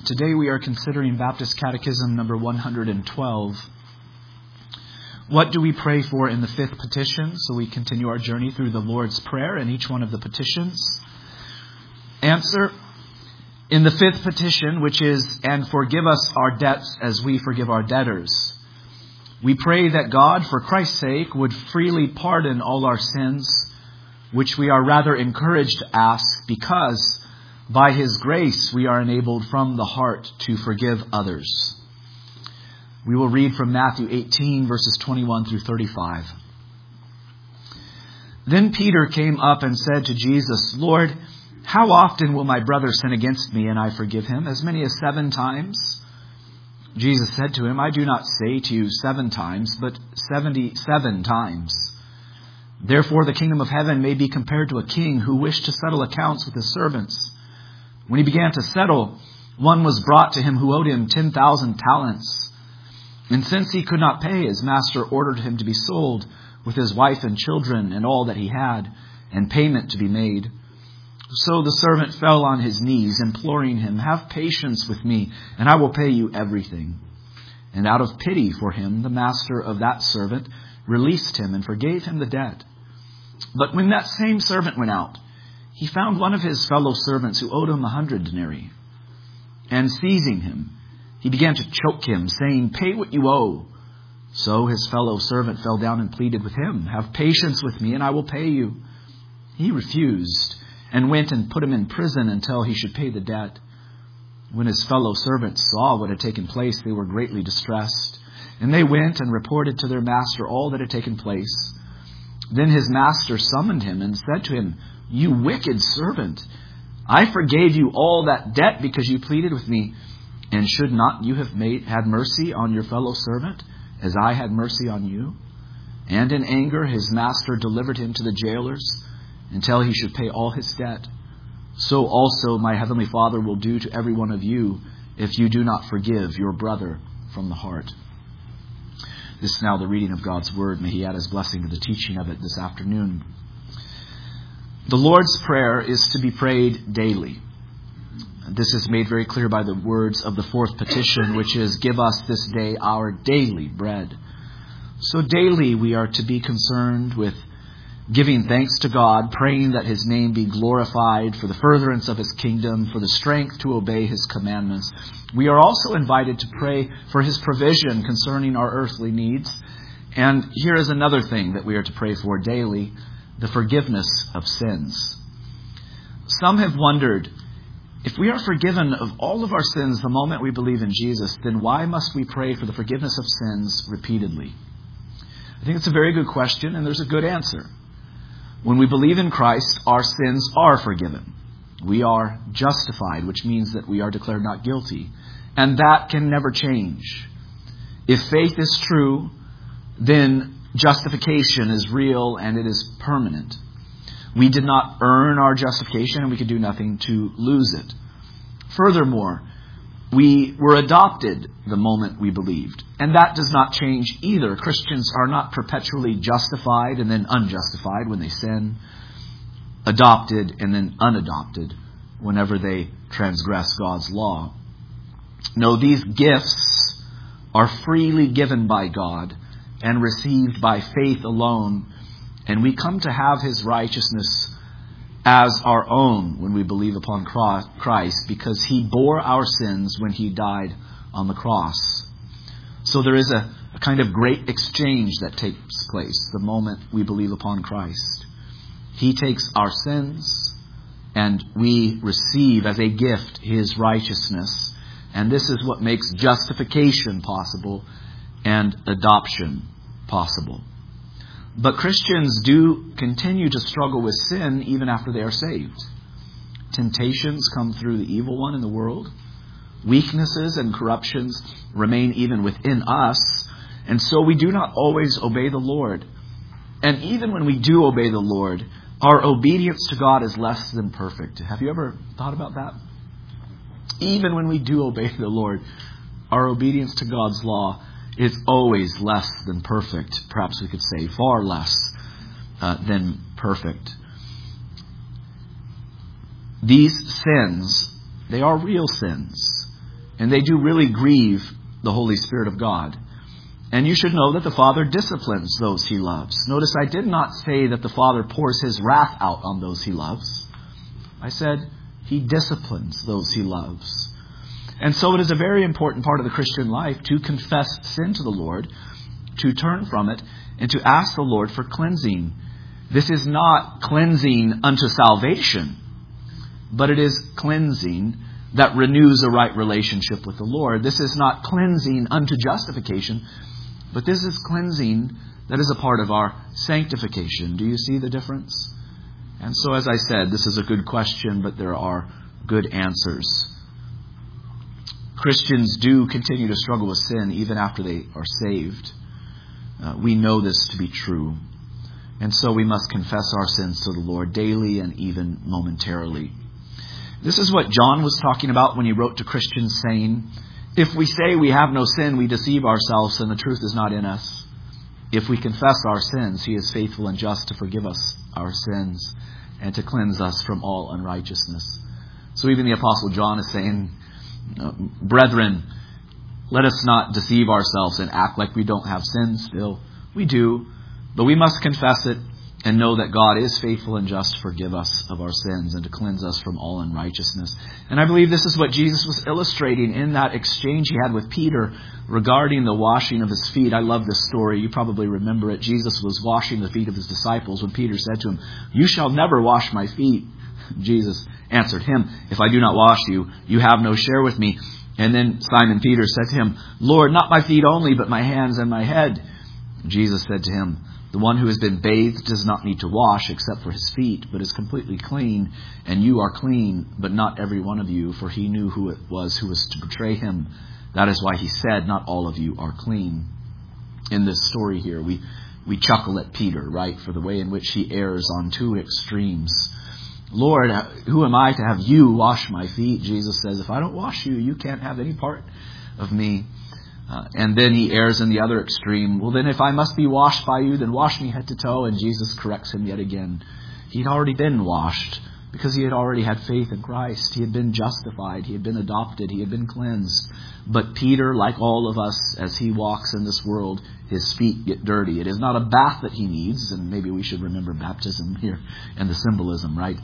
Today we are considering Baptist Catechism number 112. What do we pray for in the fifth petition? So we continue our journey through the Lord's Prayer and each one of the petitions. Answer: in the fifth petition, which is, "And forgive us our debts as we forgive our debtors," we pray that God, for Christ's sake, would freely pardon all our sins, which we are rather encouraged to ask because by His grace we are enabled from the heart to forgive others. We will read from Matthew 18, verses 21 through 35. Then Peter came up and said to Jesus, "Lord, how often will my brother sin against me and I forgive him? As many as 7 times?" Jesus said to him, "I do not say to you 7 times, but 77 times. Therefore the kingdom of heaven may be compared to a king who wished to settle accounts with his servants. When he began to settle, one was brought to him who owed him 10,000 talents. And since he could not pay, his master ordered him to be sold with his wife and children and all that he had, and payment to be made. So the servant fell on his knees, imploring him, 'Have patience with me, and I will pay you everything.' And out of pity for him, the master of that servant released him and forgave him the debt. But when that same servant went out, he found one of his fellow servants who owed him 100 denarii. And seizing him, he began to choke him, saying, 'Pay what you owe.' So his fellow servant fell down and pleaded with him, 'Have patience with me, and I will pay you.' He refused, and went and put him in prison until he should pay the debt. When his fellow servants saw what had taken place, they were greatly distressed. And they went and reported to their master all that had taken place. Then his master summoned him and said to him, 'You wicked servant, I forgave you all that debt because you pleaded with me. And should not you have had mercy on your fellow servant, as I had mercy on you?' And in anger his master delivered him to the jailers until he should pay all his debt. So also my heavenly Father will do to every one of you if you do not forgive your brother from the heart." This is now the reading of God's Word. May He add His blessing to the teaching of it this afternoon. The Lord's Prayer is to be prayed daily. This is made very clear by the words of the fourth petition, which is, "Give us this day our daily bread." So daily we are to be concerned with giving thanks to God, praying that His name be glorified for the furtherance of His kingdom, for the strength to obey His commandments. We are also invited to pray for His provision concerning our earthly needs. And here is another thing that we are to pray for daily: the forgiveness of sins. Some have wondered, if we are forgiven of all of our sins the moment we believe in Jesus, then why must we pray for the forgiveness of sins repeatedly? I think it's a very good question, and there's a good answer. When we believe in Christ, our sins are forgiven. We are justified, which means that we are declared not guilty. And that can never change. If faith is true, then justification is real and it is permanent. We did not earn our justification, and we could do nothing to lose it. Furthermore, we were adopted the moment we believed. And that does not change either. Christians are not perpetually justified and then unjustified when they sin, adopted and then unadopted whenever they transgress God's law. No, these gifts are freely given by God and received by faith alone, and we come to have His righteousness as our own when we believe upon Christ, because He bore our sins when He died on the cross. So there is a kind of great exchange that takes place the moment we believe upon Christ. He takes our sins, and we receive as a gift His righteousness. And this is what makes justification possible and adoption possible. But Christians do continue to struggle with sin even after they are saved. Temptations come through the evil one in the world. Weaknesses and corruptions remain even within us. And so we do not always obey the Lord. And even when we do obey the Lord, our obedience to God is less than perfect. Have you ever thought about that? Even when we do obey the Lord, our obedience to God's law is always less than perfect. Perhaps we could say far less than perfect. These sins, they are real sins. And they do really grieve the Holy Spirit of God. And you should know that the Father disciplines those He loves. Notice I did not say that the Father pours His wrath out on those He loves. I said He disciplines those He loves. And so it is a very important part of the Christian life to confess sin to the Lord, to turn from it, and to ask the Lord for cleansing. This is not cleansing unto salvation, but it is cleansing that renews a right relationship with the Lord. This is not cleansing unto justification, but this is cleansing that is a part of our sanctification. Do you see the difference? And so, as I said, this is a good question, but there are good answers. Christians do continue to struggle with sin even after they are saved. We know this to be true. And so we must confess our sins to the Lord daily and even momentarily. This is what John was talking about when he wrote to Christians, saying, if we say we have no sin, we deceive ourselves and the truth is not in us. If we confess our sins, He is faithful and just to forgive us our sins and to cleanse us from all unrighteousness. So even the Apostle John is saying, brethren, let us not deceive ourselves and act like we don't have sin still. We do, but we must confess it and know that God is faithful and just to forgive us of our sins and to cleanse us from all unrighteousness. And I believe this is what Jesus was illustrating in that exchange He had with Peter regarding the washing of His feet. I love this story. You probably remember it. Jesus was washing the feet of His disciples when Peter said to Him, you shall never wash my feet. Jesus answered him, if I do not wash you, you have no share with me. And then Simon Peter said to Him, Lord, not my feet only, but my hands and my head. Jesus said to him, the one who has been bathed does not need to wash except for his feet, but is completely clean. And you are clean, but not every one of you, for He knew who it was who was to betray Him. That is why He said, not all of you are clean. In this story here, we chuckle at Peter, right, for the way in which he errs on two extremes. Lord, who am I to have you wash my feet? Jesus says, if I don't wash you, you can't have any part of me. And then he errs in the other extreme. Well, then if I must be washed by you, then wash me head to toe. And Jesus corrects him yet again. He'd already been washed because he had already had faith in Christ. He had been justified. He had been adopted. He had been cleansed. But Peter, like all of us, as he walks in this world, his feet get dirty. It is not a bath that he needs. And maybe we should remember baptism here and the symbolism, right?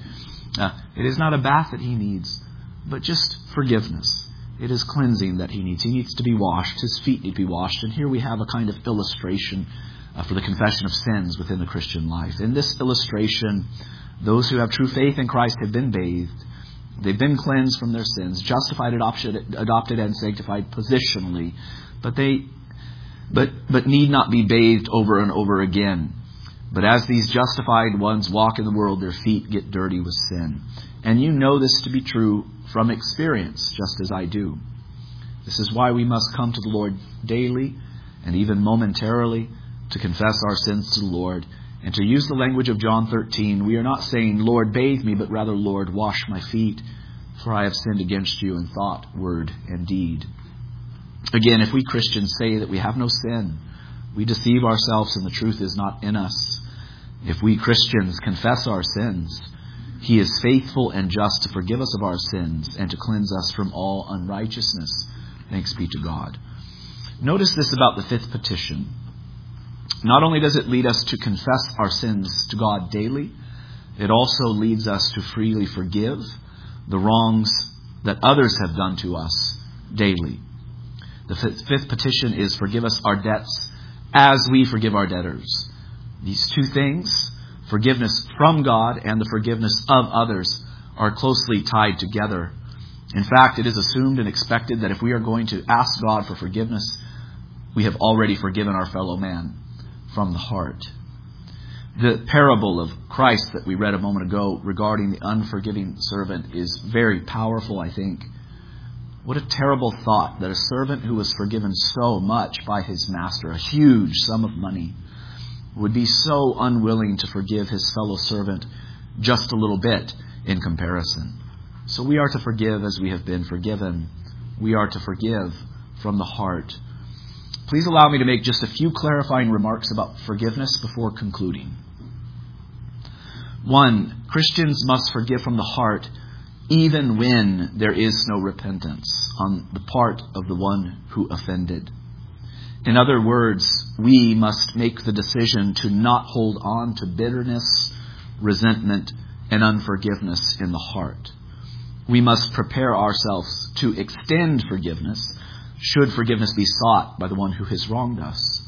It is not a bath that he needs, but just forgiveness. It is cleansing that he needs. He needs to be washed. His feet need to be washed. And here we have a kind of illustration for the confession of sins within the Christian life. In this illustration, those who have true faith in Christ have been bathed. They've been cleansed from their sins, justified, adopted, and sanctified positionally. But need not be bathed over and over again. But as these justified ones walk in the world, their feet get dirty with sin. And you know this to be true from experience, just as I do. This is why we must come to the Lord daily and even momentarily to confess our sins to the Lord. And to use the language of John 13, we are not saying, Lord, bathe me, but rather, Lord, wash my feet, for I have sinned against you in thought, word, and deed. Again, if we Christians say that we have no sin, we deceive ourselves and the truth is not in us. If we Christians confess our sins, He is faithful and just to forgive us of our sins and to cleanse us from all unrighteousness. Thanks be to God. Notice this about the fifth petition. Not only does it lead us to confess our sins to God daily, it also leads us to freely forgive the wrongs that others have done to us daily. The fifth petition is forgive us our debts as we forgive our debtors. These two things, forgiveness from God and the forgiveness of others, are closely tied together. In fact, it is assumed and expected that if we are going to ask God for forgiveness, we have already forgiven our fellow man from the heart. The parable of Christ that we read a moment ago regarding the unforgiving servant is very powerful, I think. What a terrible thought that a servant who was forgiven so much by his master, a huge sum of money, would be so unwilling to forgive his fellow servant just a little bit in comparison. So we are to forgive as we have been forgiven. We are to forgive from the heart. Please allow me to make just a few clarifying remarks about forgiveness before concluding. 1, Christians must forgive from the heart even when there is no repentance. on the part of the one who offended. In other words, we must make the decision to not hold on to bitterness, resentment, and unforgiveness in the heart. We must prepare ourselves to extend forgiveness, should forgiveness be sought by the one who has wronged us.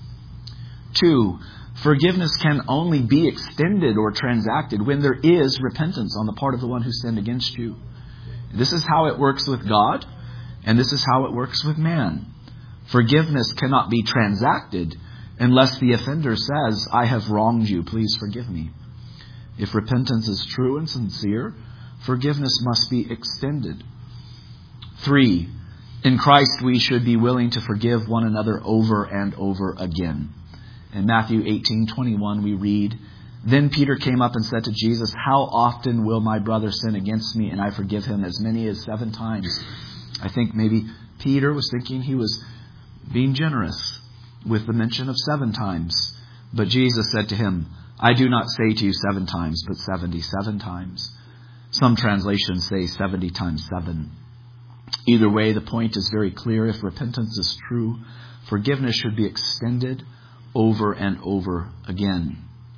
2, forgiveness can only be extended or transacted when there is repentance on the part of the one who sinned against you. This is how it works with God, and this is how it works with man. Forgiveness cannot be transacted unless the offender says, I have wronged you, please forgive me. If repentance is true and sincere, forgiveness must be extended. 3, in Christ we should be willing to forgive one another over and over again. In Matthew 18:21 we read, Then Peter came up and said to Jesus, How often will my brother sin against me and I forgive him? As many as 7 times. I think maybe Peter was thinking he was being generous with the mention of 7 times. But Jesus said to him, I do not say to you 7 times, but 77 times. Some translations say 70 times 7. Either way, the point is very clear. If repentance is true, forgiveness should be extended over and over again.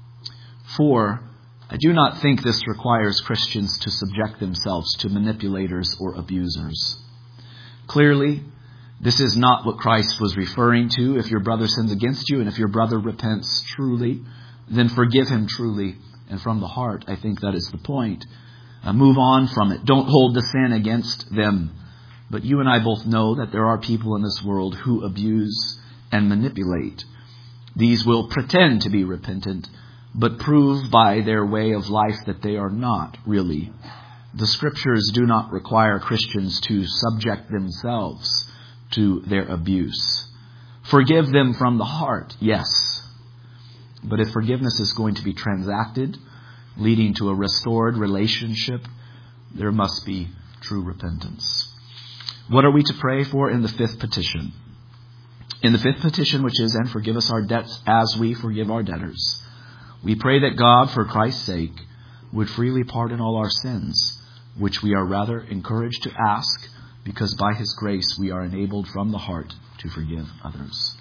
4, I do not think this requires Christians to subject themselves to manipulators or abusers. Clearly, this is not what Christ was referring to. If your brother sins against you and if your brother repents truly, then forgive him truly and from the heart. I think that is the point. Move on from it. Don't hold the sin against them. But you and I both know that there are people in this world who abuse and manipulate. These will pretend to be repentant, but prove by their way of life that they are not really. The Scriptures do not require Christians to subject themselves to their abuse. Forgive them from the heart, yes. But if forgiveness is going to be transacted, leading to a restored relationship, there must be true repentance. What are we to pray for in the 5th petition? In the 5th petition, which is, and forgive us our debts as we forgive our debtors, we pray that God, for Christ's sake, would freely pardon all our sins, which we are rather encouraged to ask, because by His grace we are enabled from the heart to forgive others.